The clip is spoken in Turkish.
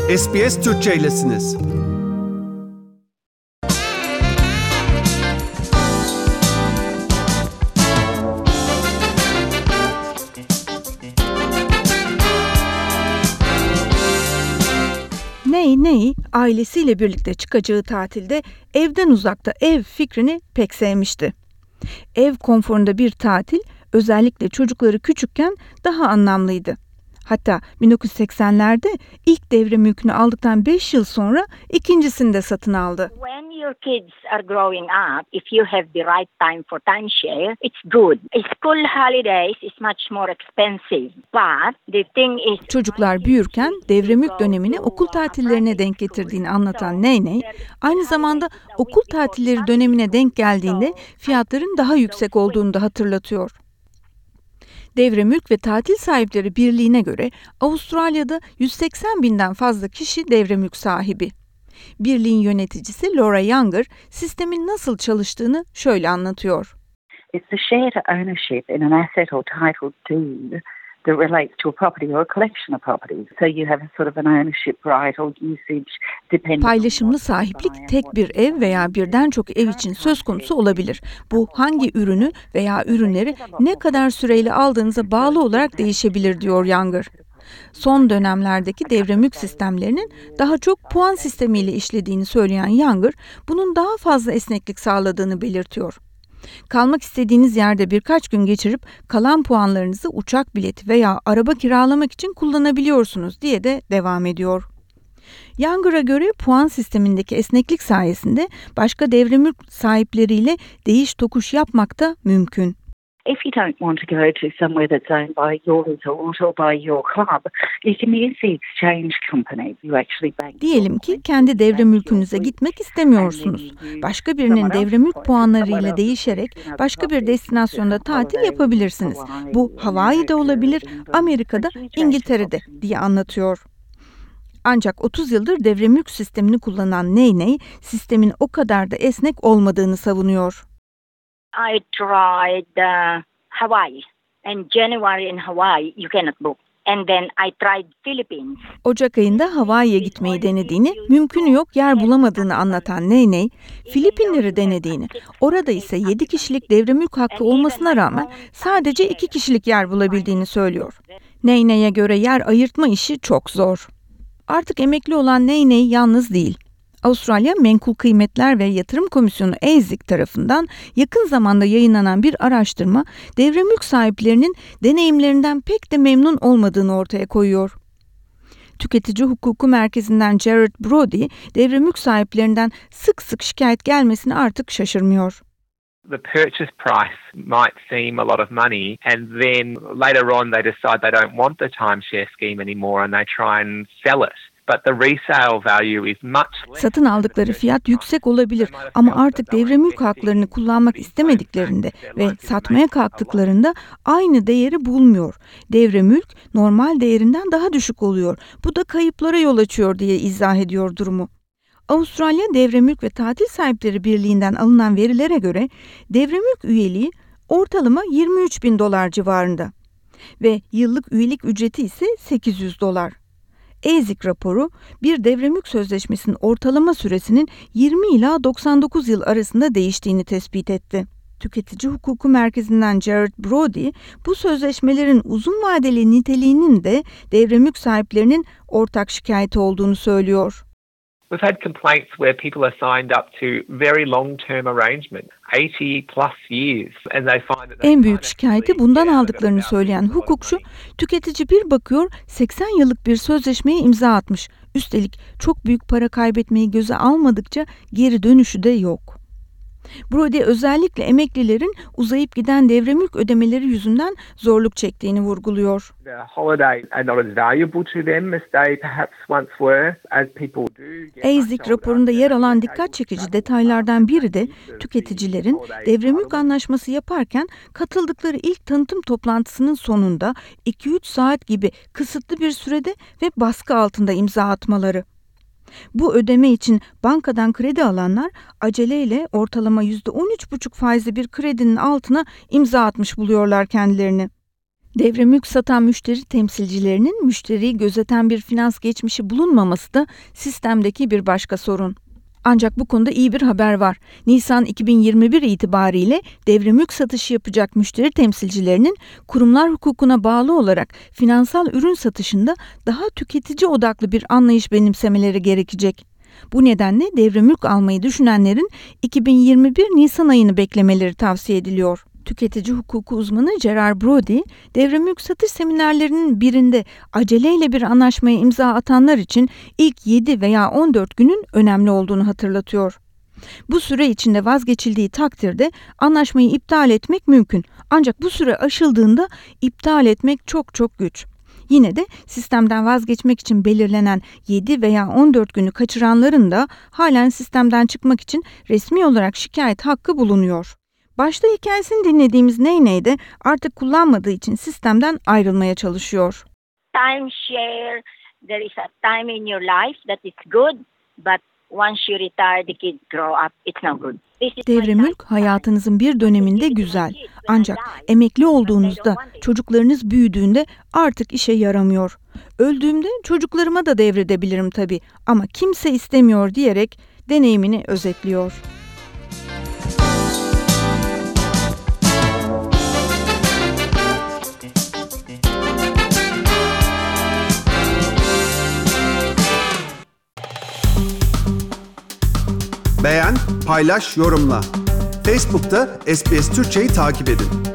SBS Türkçe'ylesiniz. Ney ailesiyle birlikte çıkacağı tatilde evden uzakta ev fikrini pek sevmişti. Ev konforunda bir tatil özellikle çocukları küçükken daha anlamlıydı. Hatta 1980'lerde ilk devre mülkünü aldıktan 5 yıl sonra ikincisini de satın aldı. When your kids are growing up, if you have the right time for timeshare, it's good. School holidays is much more expensive, but the thing is... Çocuklar büyürken devre mülk dönemini okul tatillerine denk getirdiğini anlatan Ney, aynı zamanda okul tatilleri dönemine denk geldiğinde fiyatların daha yüksek olduğunu da hatırlatıyor. Devre Mülk ve Tatil Sahipleri Birliği'ne göre Avustralya'da 180 binden fazla kişi devre mülk sahibi. Birliğin yöneticisi Laura Younger, sistemin nasıl çalıştığını şöyle anlatıyor. It's a shared ownership in an asset or title deed that relates to a property or a collection of properties. So you have a sort of an ownership right or usage depending. Paylaşımlı sahiplik tek bir ev veya birden çok ev için söz konusu olabilir. Bu hangi ürünü veya ürünleri ne kadar süreyle aldığınıza bağlı olarak değişebilir diyor Younger. Son dönemlerdeki devre mülk sistemlerinin daha çok puan sistemiyle işlediğini söyleyen Younger, bunun daha fazla esneklik sağladığını belirtiyor. Kalmak istediğiniz yerde birkaç gün geçirip kalan puanlarınızı uçak bileti veya araba kiralamak için kullanabiliyorsunuz diye de devam ediyor. Younger'a göre puan sistemindeki esneklik sayesinde başka devre mülk sahipleriyle değiş tokuş yapmak da mümkün. If you don't want to go to somewhere that's owned by your resort or by your club, you can use the exchange company. You actually bank. Diyelim ki kendi devre mülkünüze gitmek istemiyorsunuz. Başka birinin devre mülk puanlarıyla değişerek başka bir destinasyonda tatil yapabilirsiniz. Bu Hawaii'de olabilir, Amerika'da, İngiltere'de diye anlatıyor. Ancak 30 yıldır devre mülk sistemini kullanan Ney, sistemin o kadar da esnek olmadığını savunuyor. I tried Hawaii, and January in Hawaii you cannot book. And then I tried Philippines. Ocak ayında Hawaii'ye gitmeyi denediğini, mümkünü yok yer bulamadığını anlatan Ney, Filipinleri denediğini, orada ise 7 kişilik devre mülk hakkı olmasına rağmen sadece 2 kişilik yer bulabildiğini söylüyor. Ney'e göre yer ayırtma işi çok zor. Artık emekli olan Ney yalnız değil. Avustralya Menkul Kıymetler ve Yatırım Komisyonu ASIC tarafından yakın zamanda yayınlanan bir araştırma, devre mülk sahiplerinin deneyimlerinden pek de memnun olmadığını ortaya koyuyor. Tüketici Hukuku Merkezi'nden Jared Brody, devre mülk sahiplerinden sık sık şikayet gelmesine artık şaşırmıyor. The purchase price might seem a lot of money, and then later on they decide they don't want the timeshare scheme anymore and they try and sell it. But the resale value is much less. Satın aldıkları fiyat yüksek olabilir ama artık devre mülk haklarını kullanmak istemediklerinde ve satmaya kalktıklarında aynı değeri bulmuyor. Devre mülk normal değerinden daha düşük oluyor. Bu da kayıplara yol açıyor diye izah ediyor durumu. Avustralya Devre Mülk ve Tatil Sahipleri Birliği'nden alınan verilere göre devre mülk üyeliği ortalama $23.000 civarında ve yıllık üyelik ücreti ise $800. ASIC raporu bir devre mülk sözleşmesinin ortalama süresinin 20 ila 99 yıl arasında değiştiğini tespit etti. Tüketici Hukuku Merkezi'nden Jared Brody, bu sözleşmelerin uzun vadeli niteliğinin de devre mülk sahiplerinin ortak şikayeti olduğunu söylüyor. We've had complaints where people are signed up to very long-term arrangements, 80 plus years, and they find that en büyük şikayeti bundan aldıklarını söyleyen hukukçu, tüketici bir bakıyor 80 yıllık bir sözleşmeye imza atmış. Üstelik çok büyük para kaybetmeyi göze almadıkça geri dönüşü de yok. Brody özellikle emeklilerin uzayıp giden devre mülk ödemeleri yüzünden zorluk çektiğini vurguluyor. the holidays are not as valuable to them as they perhaps once were, as people do get much ASIC older. raporunda yer alan dikkat çekici detaylardan biri de tüketicilerin devre mülk anlaşması yaparken katıldıkları ilk tanıtım toplantısının sonunda 2-3 saat gibi kısıtlı bir sürede ve baskı altında imza atmaları. Bu ödeme için bankadan kredi alanlar aceleyle ortalama %13,5 faizli bir kredinin altına imza atmış buluyorlar kendilerini. Devre mülk satan müşteri temsilcilerinin müşteriyi gözeten bir finans geçmişi bulunmaması da sistemdeki bir başka sorun. Ancak bu konuda iyi bir haber var. Nisan 2021 itibariyle devre mülk satışı yapacak müşteri temsilcilerinin kurumlar hukukuna bağlı olarak finansal ürün satışında daha tüketici odaklı bir anlayış benimsemeleri gerekecek. Bu nedenle devre mülk almayı düşünenlerin 2021 Nisan ayını beklemeleri tavsiye ediliyor. Tüketici hukuku uzmanı Gerard Brody, devre mülk satış seminerlerinin birinde aceleyle bir anlaşmaya imza atanlar için ilk 7 veya 14 günün önemli olduğunu hatırlatıyor. Bu süre içinde vazgeçildiği takdirde anlaşmayı iptal etmek mümkün. Ancak bu süre aşıldığında iptal etmek çok güç. Yine de sistemden vazgeçmek için belirlenen 7 veya 14 günü kaçıranların da halen sistemden çıkmak için resmi olarak şikayet hakkı bulunuyor. Başta hikayesini dinlediğimiz Ney de artık kullanmadığı için sistemden ayrılmaya çalışıyor. Timeshare, there is a time in your life that it's good, but once you retire, the kids grow up, it's no good. Devre mülk hayatınızın bir döneminde güzel. Ancak emekli olduğunuzda, çocuklarınız büyüdüğünde artık işe yaramıyor. Öldüğümde çocuklarıma da devredebilirim tabii ama kimse istemiyor diyerek deneyimini özetliyor. Beğen, paylaş, yorumla. Facebook'ta SBS Türkçe'yi takip edin.